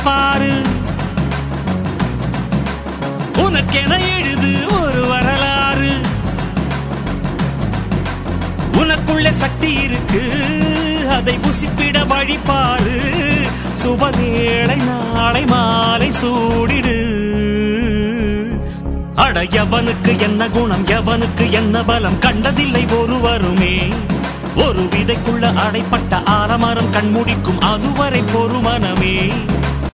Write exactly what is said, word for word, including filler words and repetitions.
பாரு. உனக்கென எழுது ஒரு வரலாறு. உனக்குள்ள சக்தி இருக்கு, அதை புசிப்பிட வழிபாரு. சுபவேளை நாளை மாலை சூடிடு. அட எவனுக்கு என்ன குணம், எவனுக்கு என்ன பலம், கண்டதில்லை ஒருவருமே. ஒரு விதைக்குள்ள அடைப்பட்ட ஆலமரம் கண்முடிக்கும் அதுவரை பொறுமனமே.